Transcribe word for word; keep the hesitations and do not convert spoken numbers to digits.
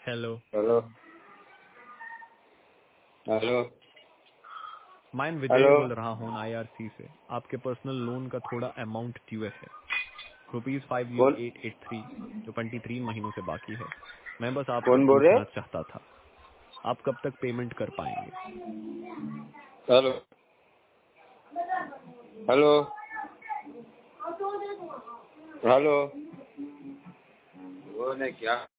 Hello hello hello मैं विजय hello बोल रहा हूँ आईआरसी से। आपके पर्सनल लोन का थोड़ा अमाउंट ड्यू है, रुपीज फाइव जीरो कौन एट एट थ्री जो ट्वेंटी थ्री महीनों से बाकी है। मैं बस आपसे कौन बोल रहे पूछना हैं? चाहता था, आप कब तक पेमेंट कर पाएंगे? हेलो हेलो हेलो वो ने क्या